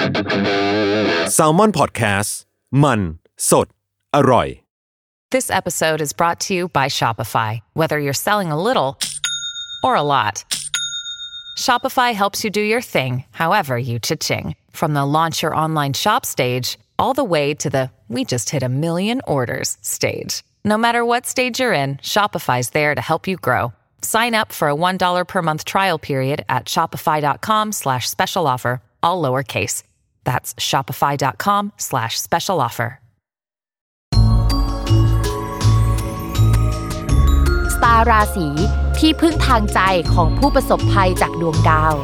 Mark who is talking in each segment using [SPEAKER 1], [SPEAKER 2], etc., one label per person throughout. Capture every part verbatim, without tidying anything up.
[SPEAKER 1] Salmon Podcast มันสดอร่อย
[SPEAKER 2] This episode is brought to you by Shopify. Whether you're selling a little or a lot, Shopify helps you do your thing, however you cha-ching. From the launch your online shop stage, all the way to the we just hit a million orders stage. No matter what stage you're in, Shopify's there to help you grow. Sign up for a one dollar per month trial period at shopify.com slash special offer, all lowercase. That's shopify.com slash special offer.
[SPEAKER 3] สตาร์ราศีที่พึ่งทางใจของผู้ประสบภัยจากดวงดาว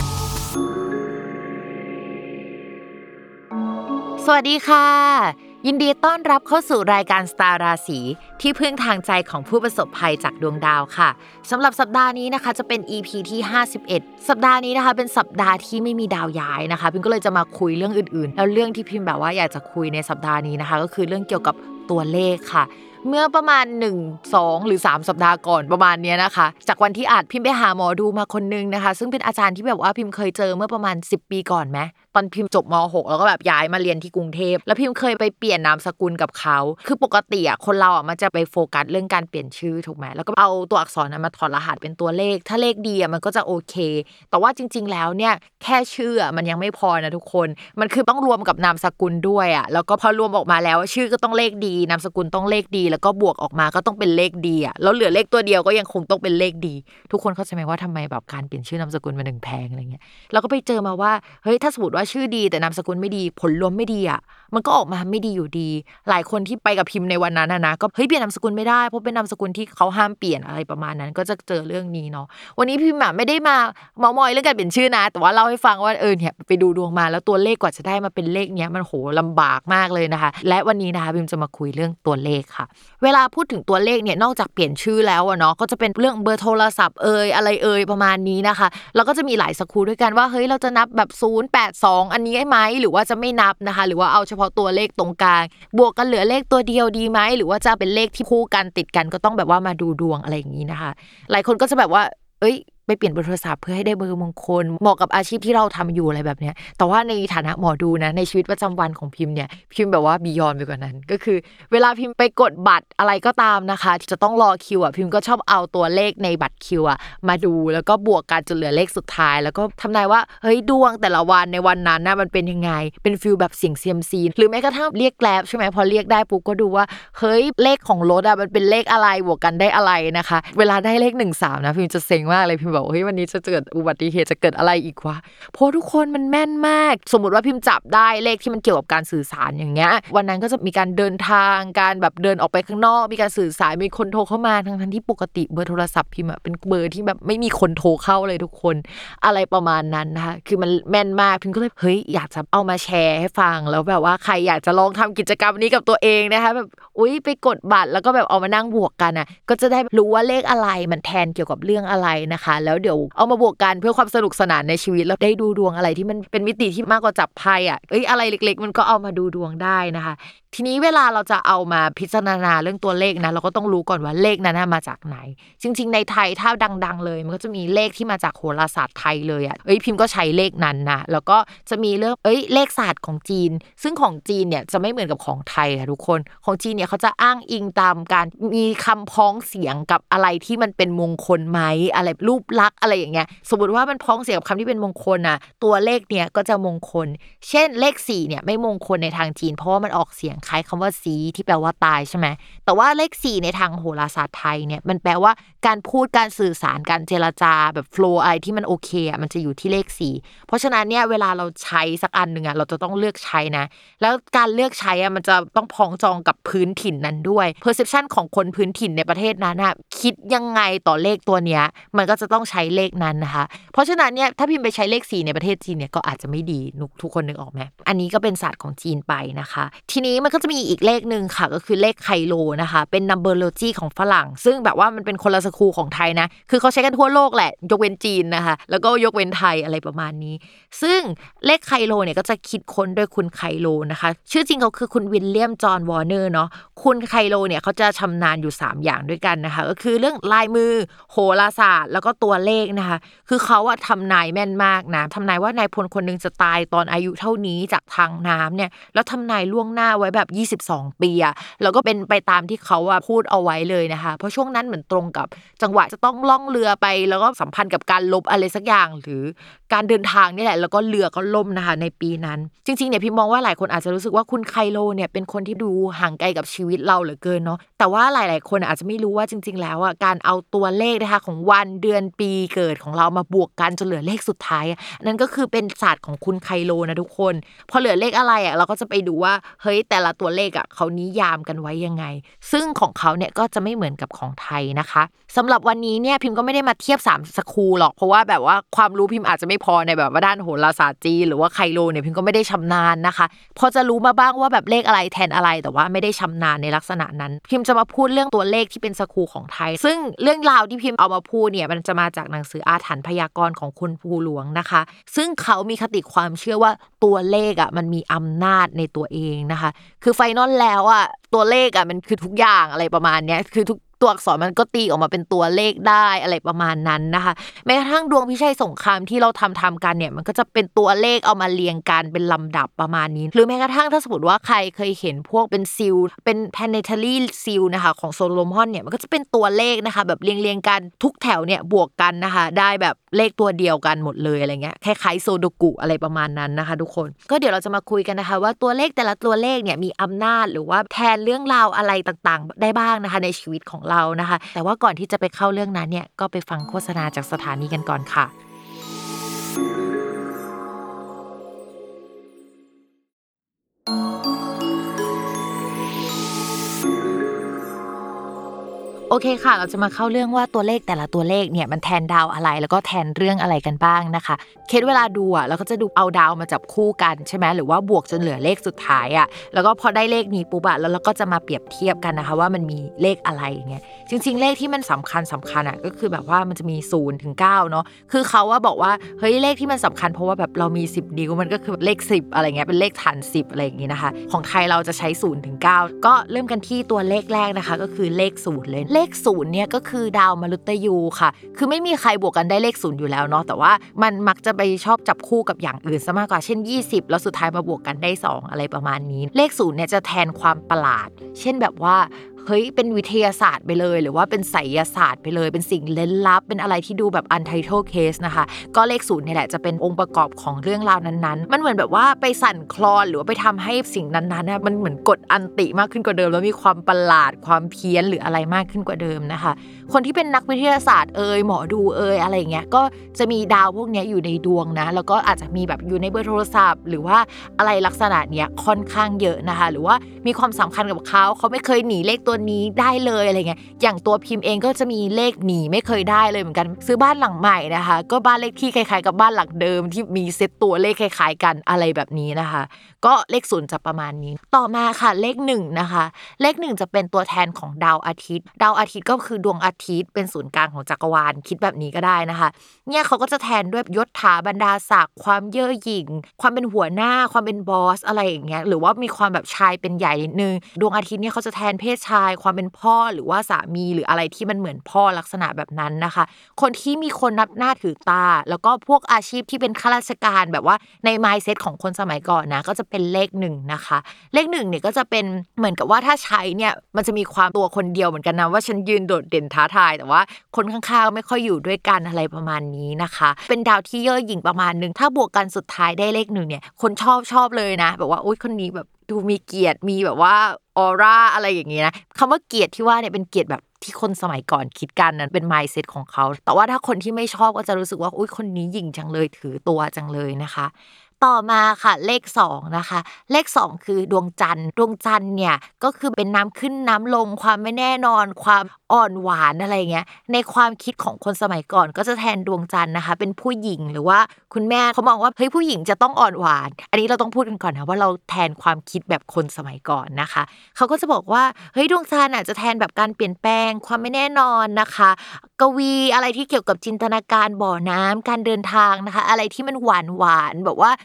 [SPEAKER 3] สวัสดีค่ะยินดีต้อนรับเข้าสู่รายการสตาร์ราศีที่พึ่งทางใจของผู้ประสบภัยจากดวงดาวค่ะสำหรับสัปดาห์นี้นะคะจะเป็น อี พี ที่ห้าสิบเอ็ดสัปดาห์นี้นะคะเป็นสัปดาห์ที่ไม่มีดาวย้ายนะคะพิมก็เลยจะมาคุยเรื่องอื่นๆแล้วเรื่องที่พิมแบบว่าอยากจะคุยในสัปดาห์นี้นะคะก็คือเรื่องเกี่ยวกับตัวเลขค่ะเมื่อประมาณหนึ่ง สองหรือสามสัปดาห์ก่อนประมาณนี้นะคะจากวันที่อาจพิมไปหาหมอดูมาคนนึงนะคะซึ่งเป็นอาจารย์ที่แบบว่าพิมเคยเจอเมื่อประมาณสิบปีก่อนมั้ยตอนพิมจบม.หกแล้วก็แบบย้ายมาเรียนที่กรุงเทพแล้วพิมเคยไปเปลี่ยนนามสกุลกับเขาคือปกติอ่ะคนเราอ่ะมันจะไปโฟกัสเรื่องการเปลี่ยนชื่อถูกมั้ยแล้วก็เอาตัวอักษรนั้นมาถอดรหัสเป็นตัวเลขถ้าเลขดีอ่ะมันก็จะโอเคแต่ว่าจริงๆแล้วเนี่ยแค่ชื่ออ่ะมันยังไม่พอนะทุกคนมันคือต้องรวมกับนามสกุลด้วยอ่ะแล้วก็พอรวมออกมาแล้วชื่อก็ต้องเลขดีนามสกุลต้องเลขดีแล้วก็บวกออกมาก็ต้องเป็นเลขดีอ่ะแล้วเหลือเลขตัวเดียวก็ยังคงต้องเป็นเลขดีทุกคนเข้าใจมั้ยว่าทำไมแบบการเปลี่ยนชื่อนามสกุลมันถึงแพงอะไรเงี้ยเราก็ไปเจอมาว่าเฮ้ยถ้าสมมุติว่าชื่อดีแต่นามสกุลไม่ดีผลรวมไม่ดีอ่ะมันก็ออกมาไม่ดีอยู่ดีหลายคนที่ไปกับพิมพ์ในวันนั้นนะนะก็เฮ้ยเปลี่ยนนามสกุลไม่ได้เพราะเป็นนามสกุลที่เขาห้ามเปลี่ยนอะไรประมาณนั้นก็จะเจอเรื่องนี้เนาะวันนี้พิมพ์อ่ะไม่ได้มาเมามอยเรื่องการเปลี่ยนชื่อนะแต่ว่าเล่าให้ฟังว่าเออเนี่ยไปดูดวงมาแล้วตัวเลขกว่าจะได้มาเป็นเลขเนี้ยมันโหลำบากมากเลยนะคะและวันนี้นะคะพิมจะมาคุยเรื่องตัวเลขค่ะเวลาพูดถึงตัวเลขเนี่ยนอกจากเปลี่ยนชื่อแล้วอ่ะเนาะก็จะเป็นเรื่องเบอร์โทรศัพท์เอ่ยอะไรเอ่ยประมาณนี้นะคะแล้วก็จะมีหลายสกู๊ปด้วยกันว่าเฮ้ยเราจะนับแบบศูนย์ แปด สองอันนี้ได้มั้ยหรือว่าจะไม่นับนะคะหรือว่าเอาเฉพาะตัวเลขตรงกลางบวกกันเหลือเลขตัวเดียวดีมั้ยหรือว่าจะเป็นเลขที่คู่กันติดกันก็ต้องแบบว่ามาดูดวงอะไรอย่างงี้นะคะหลายคนก็จะแบบว่าเอ้ยไปเปลี่ยนเบอร์โทรศัพท์เพื่อให้ได้เบอร์มงคลเหมาะกับอาชีพที่เราทำอยู่อะไรแบบเนี้ยแต่ว่าในฐานะหมอดูนะในชีวิตประจำวันของพิมพ์เนี่ยพิมพ์แบบว่าบียอนไปกว่านั้นก็คือเวลาพิมพ์ไปกดบัตรอะไรก็ตามนะคะที่จะต้องรอคิวอ่ะพิมพ์ก็ชอบเอาตัวเลขในบัตรคิวอ่ะมาดูแล้วก็บวกกันจนเหลือเลขสุดท้ายแล้วก็ทำนายว่าเฮ้ยดวงแต่ละวันในวันนั้นน่ะมันเป็นยังไงเป็นฟีลแบบเสี่ยง ซี เอ็ม ซี หรือแม้กระทั่งเรียก Grab ใช่มั้ยพอเรียกได้ปุ๊บก็ดูว่าเฮ้ยเลขของรถอ่ะมันเป็นเลขอะไรบวกกันได้อะไรนะคะเวลาได้เลขหนึ่ง สามนะพิมจะเซ็งมากเลยพิมบอกเฮ้ยวันนี้จะเกิดอุบัติเหตุจะเกิดอะไรอีกวะเพราะทุกคนมันแม่นมากสมมุติว่าพิมพ์จับได้เลขที่มันเกี่ยวกับการสื่อสารอย่างเงี้ยวันนั้นก็จะมีการเดินทางการแบบเดินออกไปข้างนอกมีการสื่อสารมีคนโทรเข้ามาทั้งๆที่ปกติเบอร์โทรศัพท์พิมพ์เป็นเบอร์ที่แบบไม่มีคนโทรเข้าเลยทุกคนอะไรประมาณนั้นนะคะคือมันแม่นมากพิมก็เลยเฮ้ยอยากจะเอามาแชร์ให้ฟังแล้วแบบว่าใครอยากจะลองทำกิจกรรมนี้กับตัวเองนะคะแบบอุ๊ยไปกดบัตรแล้วก็แบบเอามานั่งบวกกันอ่ะก็จะได้รู้ว่าเลขอะไรมันแทนเกี่ยวกับเรื่องอะไรนะคะแล้วเดี๋ยวเอามาบวกกันเพื่อความสนุกสนานในชีวิตแล้วได้ดูดวงอะไรที่มันเป็นมิติที่มากกว่าจับไพ่อ่ะเอ้ยอะไรเล็กๆมันก็เอามาดูดวงได้นะคะทีนี้เวลาเราจะเอามาพิจารณาเรื่องตัวเลขนะเราก็ต้องรู้ก่อนว่าเลขนั้นมาจากไหนจริงๆในไทยถ้าดังๆเลยมันก็จะมีเลขที่มาจากโหราศาสตร์ไทยเลยอ่ะเอ้ยพิมพ์ก็ใช้เลขนั้นนะแล้วก็จะมีเรื่องเอ้ยเลขศาสตร์ของจีนซึ่งของจีนเนี่ยจะไม่เหมือนกับของไทยค่ะทุกคนของจีนเนี่ยเขาจะอ้างอิงตามการมีคำพ้องเสียงกับอะไรที่มันเป็นมงคลไหมอะไรรูปลักษณ์อะไรอย่างเงี้ยสมมติว่ามันพ้องเสียงกับคำที่เป็นมงคลน่ะตัวเลขเนี่ยก็จะมงคลเช่นเลขสี่เนี่ยไม่มงคลในทางจีนเพราะว่ามันออกเสียงคล้ายคำว่าสีที่แปลว่าตายใช่ไหมแต่ว่าเลขสี่ในทางโหราศาสตร์ไทยเนี่ยมันแปลว่าการพูดการสื่อสารการเจรจาแบบโฟลว์อะไรที่มันโอเคอ่ะมันจะอยู่ที่เลขสี่เพราะฉะนั้นเนี่ยเวลาเราใช้สักอันนึงอ่ะเราจะต้องเลือกใช้นะแล้วการเลือกใช้อ่ะมันจะต้องพ้องจองกับพื้นถิ่นนั้นด้วย perception ของคนพื้นถิ่นในประเทศนั้นน่ะคิดยังไงต่อเลขตัวเนี้ยมันก็จะต้องใช้เลขนั้นนะคะเพราะฉะนั้นเนี่ยถ้าพิมพ์ไปใช้เลขสี่ในประเทศจีนเนี่ยก็อาจจะไม่ดีทุกคนนึกออกมั้ยอันนี้ก็เป็นศาสตร์ของจีนไปนะคะทีนี้มันก็จะมีอีกเลขนึงค่ะก็คือเลขไคโลนะคะเป็น numberology ของฝรั่งซึ่งแบบว่ามันเป็นคนละสกูของไทยนะคือเขาใช้กันทั่วโลกแหละยกเว้นจีนนะคะแล้วก็ยกเว้นไทยอะไรประมาณนี้ซึ่งเลขไคโลเนี่ยก็จะคิดค้นโดยคุณไคโลนะคะชื่อจริงเขาคือคุณวิลเลียมจอห์นวอร์เนอร์เนาะคุณไคโลเนี่ยเขาจะชำนาญอยู่สามอย่างด้วยกันนะคะก็คือเรื่องลายมือโหราศาสตร์แล้วก็ตัวตัวเลขนะคะคือเขาอะทำนายแม่นมากนะทำนายว่านายพลคนนึงจะตายตอนอายุเท่านี้จากทางน้ำเนี่ยแล้วทำนายล่วงหน้าไว้แบบยี่สิบสองปีอะแล้วก็เป็นไปตามที่เขาอะพูดเอาไว้เลยนะคะเพราะช่วงนั้นเหมือนตรงกับจังหวะจะต้องล่องเรือไปแล้วก็สัมพันธ์กับการลบอะไรสักอย่างหรือการเดินทางนี่แหละแล้วก็เรือก็ล่มนะคะในปีนั้นจริงๆเนี่ยพี่มองว่าหลายคนอาจจะรู้สึกว่าคุณไคโลเนี่ยเป็นคนที่ดูห่างไกลกับชีวิตเราเหลือเกินเนาะแต่ว่าหลายๆคนอาจจะไม่รู้ว่าจริงๆแล้วอ่ะการเอาตัวเลขนะคะของวันเดือนปีเกิดของเรามาบวกกันจนเหลือเลขสุดท้ายนั่นก็คือเป็นศาสตร์ของคุณไคโลนะทุกคนพอเหลือเลขอะไรอ่ะเราก็จะไปดูว่าเฮ้ยแต่ละตัวเลขอ่ะเขานิยามกันไว้ยังไงซึ่งของเขาเนี่ยก็จะไม่เหมือนกับของไทยนะคะสำหรับวันนี้เนี่ยพิมพ์ก็ไม่ได้มาเทียบสามสคูลหรอกเพราะว่าแบบว่าความรู้พิมพ์อาจจะไม่พอในแบบว่าด้านโหราศาสตร์จีนหรือว่าไคโลเนี่ยพิมพ์ก็ไม่ได้ชำนาญนะคะพอจะรู้มาบ้างว่าแบบเลขอะไรแทนอะไรแต่ว่าไม่ได้ชำนาญในลักษณะนั้นพิมพ์จะมาพูดเรื่องตัวเลขที่เป็นสคูลของไทยซึ่งเรื่องราวที่พิมพ์เอามาพูดเนี่ยมันจะมาจากหนังสืออาถรรพ์พยากรณ์ของคุณภูหลวงนะคะซึ่งเขามีคติความเชื่อว่าตัวเลขอ่ะมันมีอำนาจในตัวเองนะคะคือไฟนอลแล้วอ่ะตัวเลขอ่ะมันคือทุกอย่างอะไรประมาณเนี้ยคือทุกตัวอักษรมันก็ตีออกมาเป็นตัวเลขได้อะไรประมาณนั้นนะคะแม้กระทั่งดวงพิชัยสงครามที่เราทำทำกันเนี่ยมันก็จะเป็นตัวเลขเอามาเรียงกันเป็นลำดับประมาณนี้หรือแม้กระทั่งถ้าสมมติว่าใครเคยเห็นพวกเป็นซิลเป็น planetary seal นะคะของโซโลมอนเนี่ยมันก็จะเป็นตัวเลขนะคะแบบเรียงเรียงกันทุกแถวเนี่ยบวกกันนะคะได้แบบเลขตัวเดียวกันหมดเลยอะไรเงี้ยคล้ายๆโซโดกุอะไรประมาณนั้นนะคะทุกคนก็เดี๋ยวเราจะมาคุยกันนะคะว่าตัวเลขแต่ละตัวเลขเนี่ยมีอำนาจหรือว่าแทนเรื่องราวอะไรต่างๆได้บ้างนะคะในชีวิตของเรานะคะแต่ว่าก่อนที่จะไปเข้าเรื่องนั้นเนี่ยก็ไปฟังโฆษณาจากสถานีกันก่อนค่ะโอเคค่ะเราจะมาเข้าเรื่องว่าตัวเลขแต่ละตัวเลขเนี่ยมันแทนดาวอะไรแล้วก็แทนเรื่องอะไรกันบ้างนะคะเคสเวลาดูอ่ะเราก็จะดูเอาดาวมาจับคู่กันใช่ไหมหรือว่าบวกจนเหลือเลขสุดท้ายอ่ะแล้วก็พอได้เลขนี้ปุ๊บอ่ะแล้วเราก็จะมาเปรียบเทียบกันนะคะว่ามันมีเลขอะไรอย่างเงี้ยจริงๆเลขที่มันสำคัญสำคัญอ่ะก็คือแบบว่ามันจะมีศูนย์ถึงเก้าเนาะคือเขาว่าบอกว่าเฮ้ยเลขที่มันสำคัญเพราะว่าแบบเรามีสิบนิ้วมันก็คือเลขสิบอะไรเงี้ยเป็นเลขฐานสิบอะไรอย่างงี้นะคะของไทยเราจะใช้ศูนย์ถึงเก้าก็เริ่มกันที่ตัวเลขแรกนะคะก็คือเลขศูนย์เลยเลขศูนย์เนี่ยก็คือดาวมฤตยูค่ะคือไม่มีใครบวกกันได้เลขศูนย์อยู่แล้วเนาะแต่ว่ามันมักจะไปชอบจับคู่กับอย่างอื่นซะมากกว่าเช่นยี่สิบแล้วสุดท้ายมาบวกกันได้สองอะไรประมาณนี้เลขศูนย์เนี่ยจะแทนความประหลาดเช่นแบบว่าเฮ้ยเป็นวิทยาศาสตร์ไปเลยหรือว่าเป็นไสยศาสตร์ไปเลยเป็นสิ่งเล้นลับเป็นอะไรที่ดูแบบ untitled case นะคะก็เลขศูนย์นี่แหละจะเป็นองค์ประกอบของเรื่องราวนั้นๆมันเหมือนแบบว่าไปสั่นคลอนหรือว่าไปทำให้สิ่งนั้นๆนะมันเหมือนกดอันติมากขึ้นกว่าเดิมแล้วมีความประหลาดความเพี้ยนหรืออะไรมากขึ้นกว่าเดิมนะคะคนที่เป็นนักวิทยาศาสตร์เอ่ยหมอดูเอ่ยอะไรเงี้ยก็จะมีดาวพวกนี้อยู่ในดวงนะแล้วก็อาจจะมีแบบอยู่ในเบอร์โทรศัพท์หรือว่าอะไรลักษณะเนี้ยค่อนข้างเยอะนะคะหรือว่ามีความสำคัญกับเขาเขาไม่เคยหนีเลขตัวนี้ได้เลยอะไรเงี้ยอย่างตัวพิมพ์เองก็จะมีเลขหนีไม่เคยได้เลยเหมือนกันซื้อบ้านหลังใหม่นะคะก็บ้านเลขที่คล้ายๆกับบ้านหลังเดิมที่มีเซตตัวเลขคล้ายๆกันอะไรแบบนี้นะคะก็เลขศูนย์จะประมาณนี้ต่อมาค่ะเลขหนึ่งนะคะเลขหนึ่งจะเป็นตัวแทนของดาวอาทิตย์ดาวอาทิตย์ก็คือดวงอาทิตย์เป็นศูนย์กลางของจักรวาลคิดแบบนี้ก็ได้นะคะเนี่ยเขาก็จะแทนด้วยยศถาบรรดาศักดิ์ความเย่อหยิ่งความเป็นหัวหน้าความเป็นบอสอะไรอย่างเงี้ยหรือว่ามีความแบบชายเป็นใหญ่นิดนึงดวงอาทิตย์เนี่ยเขาจะแทนเพศชายความเป็นพ่อหรือว่าสามีหรืออะไรที่มันเหมือนพ่อลักษณะแบบนั้นนะคะคนที่มีคนนับหน้าถือตาแล้วก็พวกอาชีพที่เป็นข้าราชการแบบว่าใน mindset ของคนสมัยก่อนนะก็จะเป็นเลขหนึ่งนะคะเลขหนึ่งเนี่ยก็จะเป็นเหมือนกับว่าถ้าใช้เนี่ยมันจะมีความตัวคนเดียวเหมือนกันนะว่าฉันยืนโดดเด่นท้าทายแต่ว่าคนข้างๆไม่ค่อยอยู่ด้วยกันอะไรประมาณนี้นะคะเป็นดาวที่เย่อหยิ่งประมาณนึงถ้าบวกกันสุดท้ายได้เลขหนึ่งเนี่ยคนชอบชอบเลยนะแบบว่าอุ๊ยคนนี้แบบดูมีเกียรติมีแบบว่าออร่าอะไรอย่างงี้นะคำว่าเกียรติที่ว่าเนี่ยเป็นเกียรติแบบที่คนสมัยก่อนคิดกันนั้นเป็น mindset ของเขาแต่ว่าถ้าคนที่ไม่ชอบก็จะรู้สึกว่าอุ๊ยคนนี้หยิ่งจังเลยถือตัวจังเลยนะคะต่อมาค่ะเลขสองนะคะเลขสองคือดวงจันทร์ดวงจันทร์เนี่ยก็คือเป็นน้ำขึ้นน้ำลงความไม่แน่นอนความอ่อนหวานอะไรเงี้ยในความคิดของคนสมัยก่อนก็จะแทนดวงจันทร์นะคะเป็นผู้หญิงหรือว่าคุณแม่เขามองว่าเฮ้ยผู้หญิงจะต้องอ่อนหวานอันนี้เราต้องพูดกันก่อนนะว่าเราแทนความคิดแบบคนสมัยก่อนนะคะเขาก็จะบอกว่าเฮ้ยดวงจันทร์อ่ะจะแทนแบบการเปลี่ยนแปลงความไม่แน่นอนนะคะกวีอะไรที่เกี่ยวกับจินตนาการบ่อน้ำการเดินทางนะคะอะไรที่มันหวานหวานแบบว่า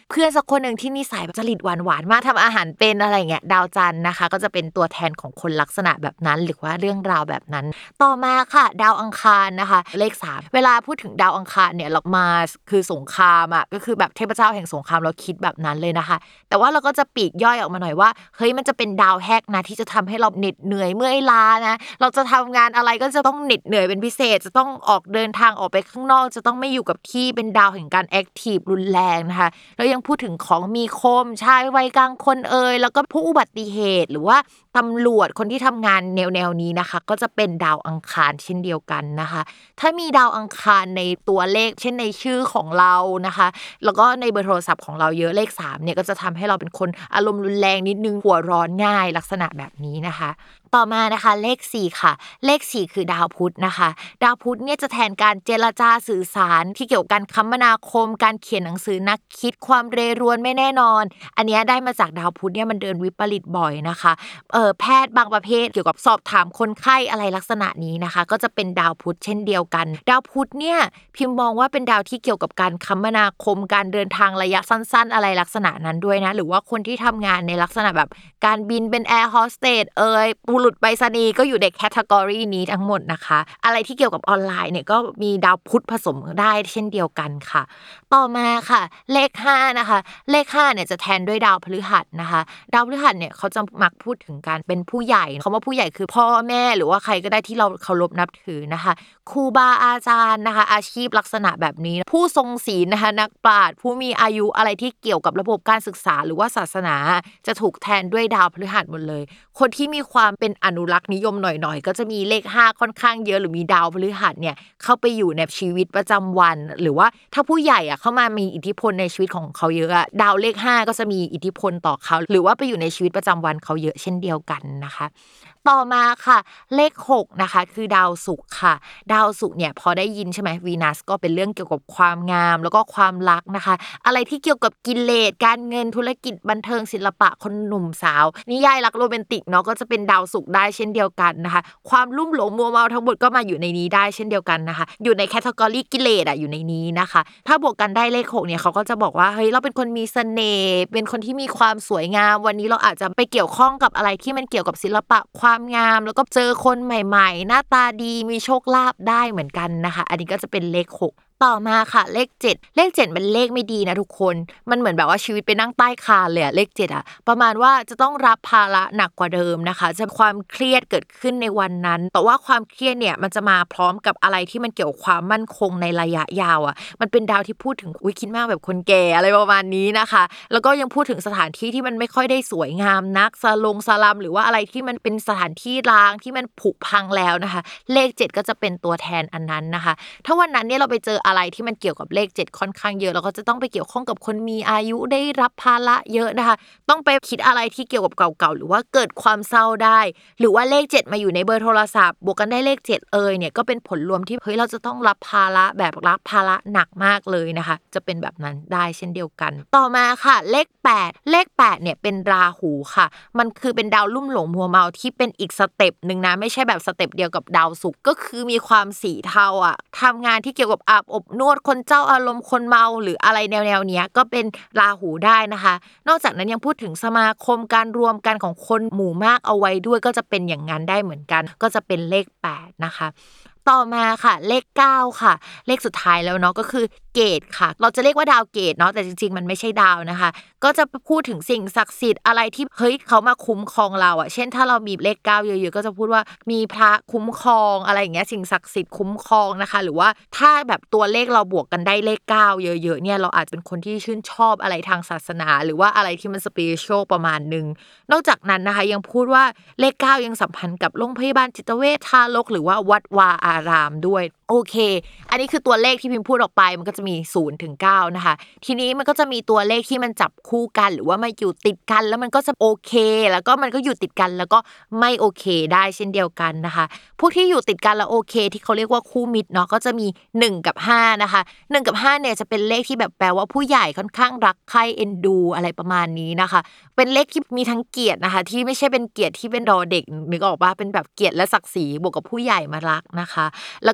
[SPEAKER 3] เพื่อนสักคนนึงที่นิสัยจริตหวานๆมากทำอาหารเป็นอะไรเงี้ยดาวจันทร์นะคะก็จะเป็นตัวแทนของคนลักษณะแบบนั้นหรือว่าเรื่องราวแบบนั้นต่อมาค่ะดาวอังคารนะคะเลขสามเวลาพูดถึงดาวอังคารเนี่ยเรามาคือสงครามอ่ะก็คือแบบเทพเจ้าแห่งสงครามเราคิดแบบนั้นเลยนะคะแต่ว่าเราก็จะปีกย่อยออกมาหน่อยว่าเฮ้ยมันจะเป็นดาวแฮกนะที่จะทำให้เราเหน็ดเหนื่อยเมื่อยล้านะเราจะทำงานอะไรก็จะต้องเหน็ดเหนื่อยเป็นพิเศษจะต้องออกเดินทางออกไปข้างนอกจะต้องไม่อยู่กับที่เป็นดาวแห่งการแอคทีฟรุนแรงนะคะแล้วยังพูดถึงของมีคมชายวัยกลางคนเอ่ยแล้วก็ผู้อุบัติเหตุหรือว่าตำรวจคนที่ทำงานแนวๆนี้นะคะก็จะเป็นดาวอังคารเช่นเดียวกันนะคะถ้ามีดาวอังคารในตัวเลขเช่นในชื่อของเรานะคะแล้วก็ในเบอร์โทรศัพท์ของเราเยอะเลขสามเนี่ยก็จะทำให้เราเป็นคนอารมณ์รุนแรงนิดนึงหัวร้อนง่ายลักษณะแบบนี้นะคะต่อมานะคะเลขสี่ค่ะเลขสี่คือดาวพุธนะคะดาวพุธเนี่ยจะแทนการเจรจาสื่อสารที่เกี่ยวกับการคมนาคมการเขียนหนังสือนักคิดความเร่รวนไม่แน่นอนอันนี้ได้มาจากดาวพุธเนี่ยมันเดินวิปริตบ่อยนะคะเอ่อแพทย์บางประเภทเกี่ยวกับสอบถามคนไข้อะไรลักษณะนี้นะคะก็จะเป็นดาวพุธเช่นเดียวกันดาวพุธเนี่ยพิมพ์มองว่าเป็นดาวที่เกี่ยวกับการคมนาคมการเดินทางระยะสั้นๆอะไรลักษณะนั้นด้วยนะหรือว่าคนที่ทำงานในลักษณะแบบการบินเป็นแอร์โฮสเตสเอ่ยบุรุษไปรษณีย์ก็อยู่ในแคตตากรีนี้ทั้งหมดนะคะอะไรที่เกี่ยวกับออนไลน์เนี่ยก็มีดาวพุธผสมได้เช่นเดียวกันค่ะต่อมาค่ะเลขห้านะคะเลขห้าเนี่ยจะแทนด้วยดาวพฤหัสนะคะดาวพฤหัสเนี่ยเขาจะมักพูดถึงการเป็นผู้ใหญ่คำว่าผู้ใหญ่คือพ่อแม่หรือว่าใครก็ได้ที่เราเคารพนับถือนะคะครูบาอาจารย์นะคะอาชีพลักษณะแบบนี้ผู้ทรงศีลนะคะนักปราชญ์ผู้มีอายุอะไรที่เกี่ยวกับระบบการศึกษาหรือว่าศาสนาจะถูกแทนด้วยดาวพฤหัสหมดเลยคนที่มีความเป็นอนุรักษ์นิยมหน่อยๆก็จะมีเลขห้าค่อนข้างเยอะหรือมีดาวพฤหัสเนี่ยเข้าไปอยู่ในชีวิตประจำวันหรือว่าถ้าผู้ใหญ่อ่ะเข้ามามีอิทธิพลในชีวิตของเขาเยอะดาวเลขห้าก็จะมีอิทธิพลต่อเขาหรือว่าไปอยู่ในชีวิตประจำวันเขาเยอะเช่นเดียวกันนะคะต่อมาค่ะเลขหกนะคะคือดาวศุกร์ค่ะดาวศุกร์เนี่ยพอได้ยินใช่ไหมวีนัสก็เป็นเรื่องเกี่ยวกับความงามแล้วก็ความรักนะคะอะไรที่เกี่ยวกับกิเลสการเงินธุรกิจบันเทิงศิลปะคนหนุ่มสาวนิยายรักโรแมนติกเนาะก็จะเป็นดาวศุกร์ได้เช่นเดียวกันนะคะความลุ่มหลงมัวเมาทั้งหมดก็มาอยู่ในนี้ได้เช่นเดียวกันนะคะอยู่ในแคตตากรีกิเลสอ่ะอยู่ในนี้นะคะถ้าบวกกันได้เลขหกเนี่ยเขาก็จะบอกว่าเฮ้ยเราเป็นคนมีเสน่ห์เป็นคนที่มีความสวยงามวันนี้เราอาจจะไปเกี่ยวข้องกับอะไรที่มันเกี่ยวกับศิลปะความงามแล้วก็เจอคนใหม่ๆหน้าตาดีมีโชคลาภได้เหมือนกันนะคะอันนี้ก็จะเป็นเลขหกต่อมาค่ะเลขเจ็ดเลขเจ็ดเป็นเลขไม่ดีนะทุกคนมันเหมือนแบบว่าชีวิตไปนั่งใต้คานเลยอะเลขเจ็ดอะประมาณว่าจะต้องรับภาระหนักกว่าเดิมนะคะจะความเครียดเกิดขึ้นในวันนั้นแต่ว่าความเครียดเนี่ยมันจะมาพร้อมกับอะไรที่มันเกี่ยวกับความมั่นคงในระยะยาวอะมันเป็นดาวที่พูดถึงอุ๊ยคิดมากแบบคนแก่อะไรประมาณนี้นะคะแล้วก็ยังพูดถึงสถานที่ที่มันไม่ค่อยได้สวยงามนักซาลงซาลัมหรือว่าอะไรที่มันเป็นสถานที่ร้างที่มันผุพังแล้วนะคะเลขเจ็ดก็จะเป็นตัวแทนอันนั้นนะคะถ้าวันนั้นเนี่ยเราไปเจออะไรที่มันเกี่ยวกับเลขเจ็ดค่อนข้างเยอะเราก็จะต้องไปเกี่ยวข้องกับคนมีอายุได้รับภาระเยอะนะคะต้องไปคิดอะไรที่เกี่ยวกับเก่าๆหรือว่าเกิดความเศร้าได้หรือว่าเลขเจ็ดมาอยู่ในเบอร์โทรศัพท์บวกกันได้เลขเจ็ดเอ่ยเนี่ยก็เป็นผลรวมที่เฮ้ยเราจะต้องรับภาระแบบรับภาระหนักมากเลยนะคะจะเป็นแบบนั้นได้เช่นเดียวกันต่อมาค่ะเลขแปดเลขแปดเนี่ยเป็นราหูค่ะมันคือเป็นดาวลุ่มหลงมัวเมาที่เป็นอีกสเต็ปนึงนะไม่ใช่แบบสเต็ปเดียวกับดาวศุกร์ก็คือมีความสีเทาอ่ะทำงานที่เกี่ยวกับอาบอบนวดคนเจ้าอารมณ์คนเมาหรืออะไรแนวๆเนี้ยก็เป็นราหูได้นะคะนอกจากนั้นยังพูดถึงสมาคมการรวมกันของคนหมู่มากเอาไว้ด้วยก็จะเป็นอย่างนั้นได้เหมือนกันก็จะเป็นเลขแปดนะคะต่อมาค่ะเลขเก้าค่ะเลขสุดท้ายแล้วเนาะก็คือเกตค่ะเราจะเรียกว่าดาวเกตเนาะแต่จริงๆมันไม่ใช่ดาวนะคะก็จะพูดถึงสิ่งศักดิ์สิทธิ์อะไรที่เฮ้ยเขามาคุ้มครองเราอ่ะเช่นถ้าเรามีเลขเก้าเยอะๆก็จะพูดว่ามีพระคุ้มครองอะไรอย่างเงี้ยสิ่งศักดิ์สิทธิ์คุ้มครองนะคะหรือว่าถ้าแบบตัวเลขเราบวกกันได้เลขเก้าเยอะๆเนี่ยเราอาจจะเป็นคนที่ชื่นชอบอะไรทางศาสนาหรือว่าอะไรที่มันสปิริชวลประมาณนึงนอกจากนั้นนะคะยังพูดว่าเลขเก้ายังสัมพันธ์กับโรงพยาบาลจิตเวชทารกหรือว่าวัดวาอารามด้วยโอเคอันนี้คือตัวเลขที่พิมพ์พูดออกไปมันก็จะมีศูนย์ถึงเก้านะคะทีนี้มันก็จะมีตัวเลขที่มันจับคู่กันหรือว่ามาอยู่ติดกันแล้วมันก็จะโอเคแล้วก็มันก็อยู่ติดกันแล้วก็ไม่โอเคได้เช่นเดียวกันนะคะพวกที่อยู่ติดกันแล้วโอเคที่เขาเรียกว่าคู่มิตรเนาะก็จะมีหนึ่งกับห้านะคะหนึ่งกับห้าเนี่ยจะเป็นเลขที่แบบแปลว่าผู้ใหญ่ค่อนข้างรักใคร่เอ็นดูอะไรประมาณนี้นะคะเป็นเลขที่มีทั้งเกียรตินะคะที่ไม่ใช่เป็นเกียรติที่เป็นดอเด็กนึกออกป่ะเป็นแบบเกียรติและศักดิ์ศรีบวกกับผู้ใหญ่มารักนะคะแล้วก็จะมี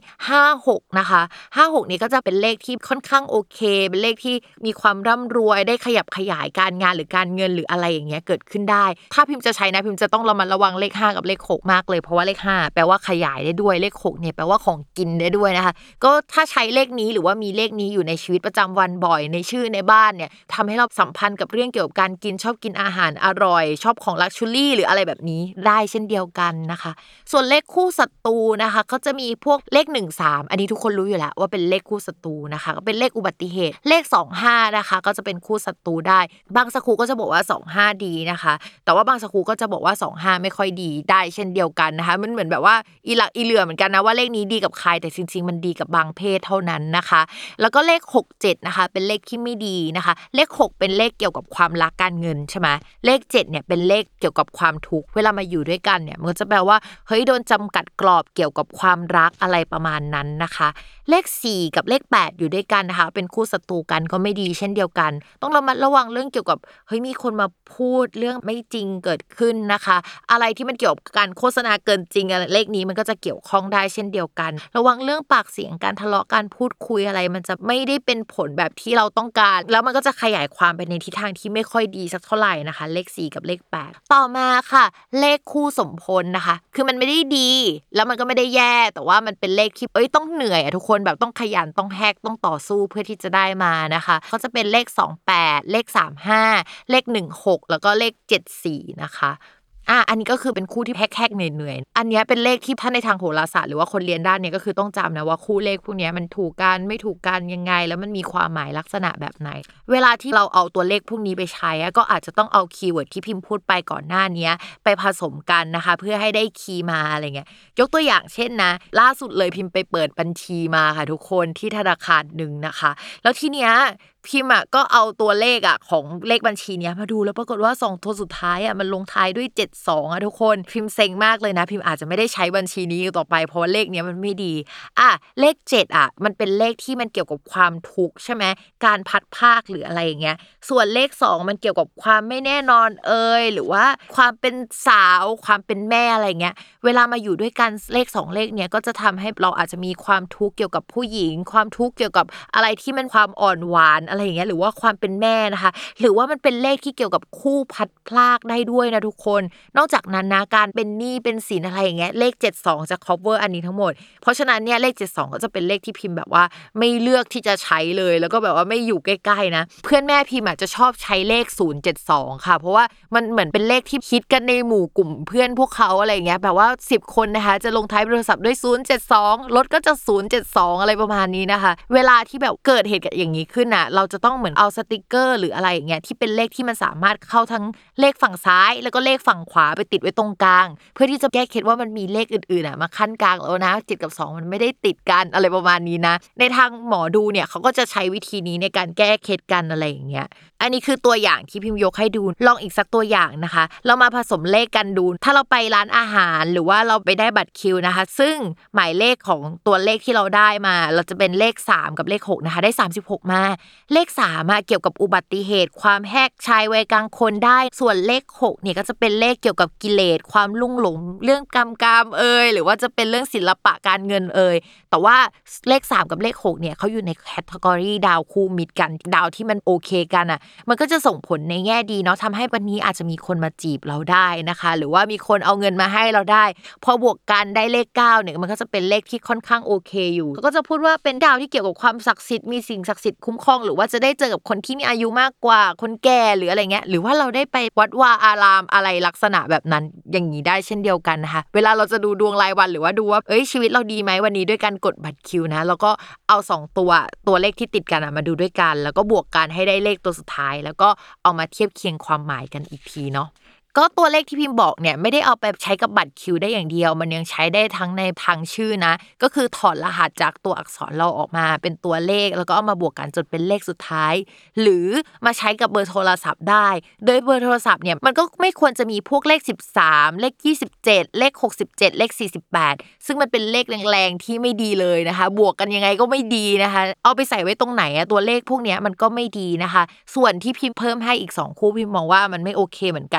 [SPEAKER 3] ห้าหกนะคะห้าหกนี้ก็จะเป็นเลขที่ค่อนข้างโอเคเป็นเลขที่มีความร่ำรวยได้ขยับขยายการงานหรือการเงินหรืออะไรอย่างเงี้ยเกิดขึ้นได้ถ้าพิมพ์จะใช้นะพิมพ์จะต้องระมัดระวังเลขห้ากับเลขหกมากเลยเพราะว่าเลขห้าแปลว่าขยายได้ด้วยเลขหกเนี่ยแปลว่าของกินได้ด้วยนะคะก็ถ้าใช้เลขนี้หรือว่ามีเลขนี้อยู่ในชีวิตประจำวันบ่อยในชื่อในบ้านเนี่ยทำให้เราสัมพันธ์กับเรื่องเกี่ยวกับการกินชอบกินอาหารอร่อยชอบของลักชัวรี่หรืออะไรแบบนี้ได้เช่นเดียวกันนะคะส่วนเลขคู่ศัตรูนะคะก็จะมีพวกเลขหนึ่ง สามอันนี้ทุกคนรู้อยู่แล้วว่าเป็นเลขคู่ศัตรูนะคะก็เป็นเลขอุบัติเหตุเลขสอง ห้านะคะก็จะเป็นคู่ศัตรูได้บางสกูก็จะบอกว่าสอง ห้าดีนะคะแต่ว่าบางสกูก็จะบอกว่าสอง ห้าไม่ค่อยดีได้เช่นเดียวกันนะคะมันเหมือนแบบว่าอีหลักอีเหลือเหมือนกันนะว่าเลขนี้ดีกับใครแต่จริงๆมันดีกับบางเพศเท่านั้นนะคะแล้วก็เลขหก เจ็ดนะคะเป็นเลขที่ไม่ดีนะคะเลขหกเป็นเลขเกี่ยวกับความรักการเงินใช่มั้ยเลขเจ็ดเนี่ยเป็นเลขเกี่ยวกับความทุกข์เวลามาอยู่ด้วยกันเนี่ยมันก็จะแปลว่าเฮ้ยโดนจำกัดกรอบเกี่ยวกับความรักอะไรประมาณนั้นนะคะเลขสี่กับเลขแปดอยู่ด้วยกันนะคะเป็นคู่ศัตรูกันก็ไม่ดีเช่นเดียวกันต้องระมัดระวังเรื่องเกี่ยวกับเฮ้ยมีคนมาพูดเรื่องไม่จริงเกิดขึ้นนะคะอะไรที่มันเกี่ยวกับการโฆษณาเกินจริงอะไรเลขนี้มันก็จะเกี่ยวข้องได้เช่นเดียวกันระวังเรื่องปากเสียงการทะเลาะการพูดคุยอะไรมันจะไม่ได้เป็นผลแบบที่เราต้องการแล้วมันก็จะขยายความไปในทิศทางที่ไม่ค่อยดีสักเท่าไหร่นะคะเลขสี่กับเลขแปดต่อมาค่ะเลขคู่สมพลนะคะคือมันไม่ได้ดีแล้วมันก็ไม่ได้แย่แต่ว่ามันเป็นเลขที่เอ้ยต้องเหนื่อยอะทุกคนแบบต้องขยันต้องแฮกต้องต่อสู้เพื่อที่จะได้มานะคะก็จะเป็นเลขสอง แปดเลขสาม ห้าเลขหนึ่ง หกแล้วก็เลขเจ็ด สี่นะคะอ่ะอันนี้ก็คือเป็นคู่ที่แฮกๆเหนื่อยๆอันนี้เป็นเลขที่ถ้าในทางโหราศาสตร์หรือว่าคนเรียนด้านนี้ก็คือต้องจำนะว่าคู่เลขพวกนี้มันถูกกันไม่ถูกกันยังไงแล้วมันมีความหมายลักษณะแบบไหนเวลาที่เราเอาตัวเลขพวกนี้ไปใช้ก็อาจจะต้องเอาคีย์เวิร์ดที่พิมพ์พูดไปก่อนหน้านี้ไปผสมกันนะคะเพื่อให้ได้คีย์มาอะไรเงี้ยยกตัวอย่างเช่นนะล่าสุดเลยพิมพ์ไปเปิดบัญชีมาค่ะทุกคนที่ธนาคารนึงนะคะแล้วทีเนี้ยพิมพ์อ่ะก็เอาตัวเลขอ่ะของเลขบัญชีเนี้ยมาดูแล้วปรากฏว่าสองตัวสุดท้ายอ่ะมันลงท้ายด้วยเจ็ด สองอ่ะทุกคนพิมพ์เซ็งมากเลยนะพิมพ์อาจจะไม่ได้ใช้บัญชีนี้ต่อไปเพราะว่าเลขเนี้ยมันไม่ดีอ่ะเลขเจ็ดอ่ะมันเป็นเลขที่มันเกี่ยวกับความทุกข์ใช่มั้ยการพัดภาคหรืออะไรอย่างเงี้ยส่วนเลขสองมันเกี่ยวกับความไม่แน่นอนเอ่ยหรือว่าความเป็นสาวความเป็นแม่อะไรเงี้ยเวลามาอยู่ด้วยกันเลขสองเลขเนี้ยก็จะทำให้เราอาจจะมีความทุกข์เกี่ยวกับผู้หญิงความทุกข์เกี่ยวกับอะไรที่มันความอ่อนหวานอะไรอย่างเงี้ยหรือว่าความเป็นแม่นะคะหรือว่ามันเป็นเลขที่เกี่ยวกับคู่พัดพรากได้ด้วยนะทุกคนนอกจากนั้นนะการเป็นหนี้เป็นสินอะไรอย่างเงี้ยเลขเจ็ด สองจะ cover อันนี้ทั้งหมดเพราะฉะนั้นเนี่ยเลขเจ็ด สองก็จะเป็นเลขที่พิมพ์แบบว่าไม่เลือกที่จะใช้เลยแล้วก็แบบว่าไม่อยู่ใกล้ๆนะเพื่อนแม่พิมพ์อาจจะชอบใช้เลขศูนย์ เจ็ด สองค่ะเพราะว่ามันเหมือนเป็นเลขที่คิดกันในหมู่กลุ่มเพื่อนพวกเขาอะไรอย่างเงี้ยแบบว่าสิบคนนะคะจะลงท้ายโทรศัพท์ด้วยศูนย์ เจ็ด สองรถก็จะศูนย์ เจ็ด สองอะไรประมาณนี้นะคะเวลาที่แบบเกิดเหตุอย่างนี้ขึ้นน่ะเราจะต้องเหมือนเอาสติกเกอร์หรืออะไรอย่างเงี้ยที่เป็นเลขที่มันสามารถเข้าทั้งเลขฝั่งซ้ายแล้วก็เลขฝั่งขวาไปติดไว้ตรงกลางเพื่อที่จะแก้เคล็ดว่ามันมีเลขอื่นๆอ่ะมาขั้นกลางแล้วนะเจ็ดกับสองมันไม่ได้ติดกันอะไรประมาณนี้นะในทางหมอดูเนี่ยเขาก็จะใช้วิธีนี้ในการแก้เคล็ดกันอะไรอย่างเงี้ยอันนี้คือตัวอย่างที่พิมพ์ยกให้ดูลองอีกสักตัวอย่างนะคะเรามาผสมเลขกันดูถ้าเราไปร้านอาหารหรือว่าเราไปได้บัตรคิวนะคะซึ่งหมายเลขของตัวเลขที่เราได้มาเราจะเป็นเลขสามกับเลขหกนะคะได้สามสิบหกมาเลขสามอ่ะเกี่ยวกับอุบัติเหตุความแหกชายวัยกลางคนได้ส่วนเลขหกเนี่ยก็จะเป็นเลขเกี่ยวกับกิเลสความลุ่มหลงเรื่องกรรมกรรมเอ่ยหรือว่าจะเป็นเรื่องศิลปะการเงินเอ่ยแต่ว่าเลขสามกับเลขหกเนี่ยเขาอยู่ในแคตตากรีดาวคู่มิตรกันดาวที่มันโอเคกันอ่ะมันก็จะส่งผลในแง่ดีเนาะทำให้วันนี้อาจจะมีคนมาจีบเราได้นะคะหรือว่ามีคนเอาเงินมาให้เราได้พอบวกกันได้เลขเก้าเนี่ยมันก็จะเป็นเลขที่ค่อนข้างโอเคอยู่ก็จะพูดว่าเป็นดาวที่เกี่ยวกับความศักดิ์สิทธิ์มีสิ่งศักดิ์สิทธิ์คุ้มครองหรือว่าจะได้เจอกับคนที่มีอายุมากกว่าคนแก่หรืออะไรเงี้ยหรือว่าเราได้ไปวัดวาอารามอะไรลักษณะแบบนั้นอย่างนี้ได้เช่นเดียวกันนะคะเวลาเราจะดูดวงรายวันหรือว่าดูว่าเอ้ยชีวิตเราดีไหมวันนี้ด้วยการกดบัตรคิวนะแล้วก็เอาสองตัวตัวเลขที่ติดกันอ่ะมาดูด้วยกันแล้วก็บวกกันให้ได้เลขตัวสุดท้ายแล้วก็เอามาเทียบเคียงความหมายกันอีกทีเนาะก็ตัวเลขที่พิมพ์บอกเนี่ยไม่ได้เอาไปใช้กับบัตรคิวได้อย่างเดียวมันยังใช้ได้ทั้งในทางชื่อนะก็คือถอดรหัสจากตัวอักษรเราออกมาเป็นตัวเลขแล้วก็เอามาบวกกันจนเป็นเลขสุดท้ายหรือมาใช้กับเบอร์โทรศัพท์ได้โดยเบอร์โทรศัพท์เนี่ยมันก็ไม่ควรจะมีพวกเลขสิบสามเลขยี่สิบเจ็ดเลขหกสิบเจ็ดเลขสี่สิบแปดซึ่งมันเป็นเลขแรงๆที่ไม่ดีเลยนะคะบวกกันยังไงก็ไม่ดีนะคะเอาไปใส่ไว้ตรงไหนอะตัวเลขพวกนี้มันก็ไม่ดีนะคะส่วนที่พิมพ์เพิ่มให้อีกสองคู่พิมพ์มองว่ามันไม่โอเคเหมือนกันก็คือ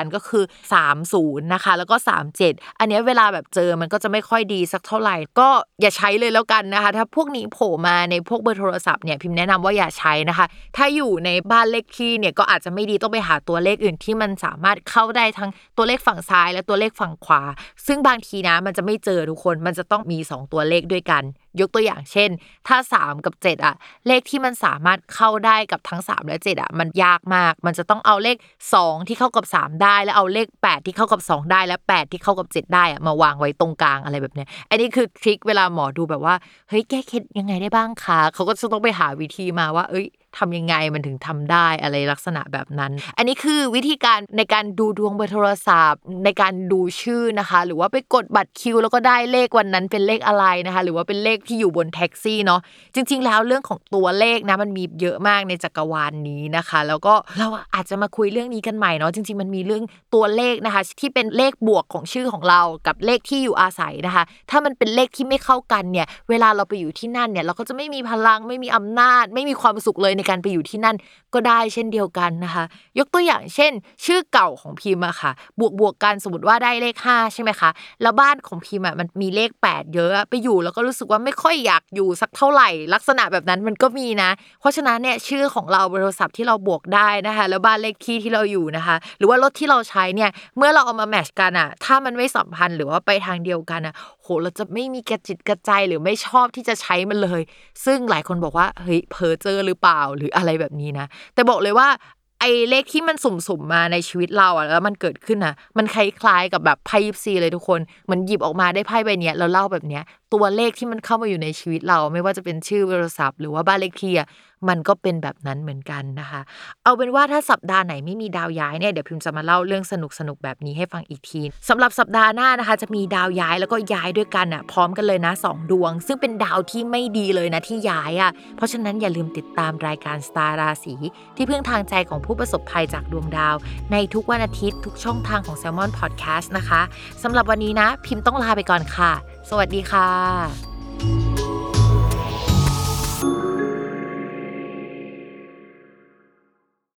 [SPEAKER 3] สามสิบนะคะแล้วก็สามสิบเจ็ดอันนี้เวลาแบบเจอมันก็จะไม่ค่อยดีสักเท่าไหร่ก็อย่าใช้เลยแล้วกันนะคะถ้าพวกนี้โผล่มาในพวกเบอร์โทรศัพท์เนี่ยพิมพ์แนะนำว่าอย่าใช้นะคะถ้าอยู่ในบ้านเลขที่เนี่ยก็อาจจะไม่ดีต้องไปหาตัวเลขอื่นที่มันสามารถเข้าได้ทั้งตัวเลขฝั่งซ้ายและตัวเลขฝั่งขวาซึ่งบางทีนะมันจะไม่เจอทุกคนมันจะต้องมีสองตัวเลขด้วยกันยกตัวอย่างเช่นถ้าสามกับเจ็ดอ่ะเลขที่มันสามารถเข้าได้กับทั้งสามและเจ็ดอ่ะมันยากมากมันจะต้องเอาเลขสองที่เข้ากับสามได้แล้วเอาเลขแปดที่เข้ากับสองได้และแปดที่เข้ากับเจ็ดได้อ่ะมาวางไว้ตรงกลางอะไรแบบเนี้ยอันนี้คือทริคเวลาหมอดูแบบว่าเฮ้ยแก้เคล็ดยังไงได้บ้างคะเขาก็จะต้องไปหาวิธีมาว่าเอ้ยทำยังไงมันถึงทำได้อะไรลักษณะแบบนั้นอันนี้คือวิธีการในการดูดวงเบอร์โทรศัพท์ในการดูชื่อนะคะหรือว่าไปกดบัตรคิวแล้วก็ได้เลขวันนั้นเป็นเลขอะไรนะคะหรือว่าเป็นเลขที่อยู่บนแท็กซี่เนาะจริงๆแล้วเรื่องของตัวเลขนะมันมีเยอะมากในจักรวาลนี้นะคะแล้วก็เราอาจจะมาคุยเรื่องนี้กันใหม่เนาะจริงๆมันมีเรื่องตัวเลขนะคะที่เป็นเลขบวกของชื่อของเรากับเลขที่อยู่อาศัยนะคะถ้ามันเป็นเลขที่ไม่เข้ากันเนี่ยเวลาเราไปอยู่ที่นั่นเนี่ยเราก็จะไม่มีพลังไม่มีอำนาจไม่มีความสุขเลยในการไปอยู่ที่นั่นก็ได้เช่นเดียวกันนะคะยกตัวอย่างเช่นชื่อเก่าของพิมพ์อะค่ะบวกบวกกันสมมติว่าได้เลขห้าใช่ไหมคะแล้วบ้านของพิมพ์อะมันมีเลขแปดเยอะไปอยู่แล้วก็รู้สึกว่าไม่ค่อยอยากอยู่สักเท่าไหร่ลักษณะแบบนั้นมันก็มีนะเพราะฉะนั้นเนี่ยชื่อของเราโทรศัพท์ที่เราบวกได้นะคะแล้วบ้านเลขที่ที่เราอยู่นะคะหรือว่ารถที่เราใช้เนี่ยเมื่อเราเอามาแมทช์กันอะถ้ามันไม่สัมพันธ์หรือว่าไปทางเดียวกันอะโหเราจะไม่มีกระจิตกระใจหรือไม่ชอบที่จะใช้มันเลยซึ่งหลายคนบอกว่าเฮ้ยเพ้อเจ้อหรือเปล่าหรืออะไรแบบนี้นะแต่บอกเลยว่าไอ้เลขที่มันสุ่มๆมาในชีวิตเราอ่ะแล้วมันเกิดขึ้นน่ะมันคล้ายๆกับแบบไพ่ยิปซีเลยทุกคนมันหยิบออกมาได้ไพ่ใบเนี้ยแล้วเล่าแบบเนี้ยตัวเลขที่มันเข้ามาอยู่ในชีวิตเราไม่ว่าจะเป็นชื่อโทรศัพท์หรือว่าบ้านเลขที่อ่ะมันก็เป็นแบบนั้นเหมือนกันนะคะเอาเป็นว่าถ้าสัปดาห์ไหนไม่มีดาวย้ายเนี่ยเดี๋ยวพิมจะมาเล่าเรื่องสนุกๆแบบนี้ให้ฟังอีกทีสำหรับสัปดาห์หน้านะคะจะมีดาวย้ายแล้วก็ย้ายด้วยกันอ่ะพร้อมกันเลยนะสองดวงซึ่งเป็นดาวที่ไม่ดีเลยนะที่ย้ายอ่ะเพราะฉะนั้นอย่าลืมติดตามรายการสตาร์ราศีที่พึ่งทางใจของผู้ประสบภัยจากดวงดาวในทุกวันอาทิตย์ทุกช่องทางของ Salmon Podcast นะคะสำหรับวันนี้นะพิมต้องลาไปก่อนค่ะสวัสดีค่ะ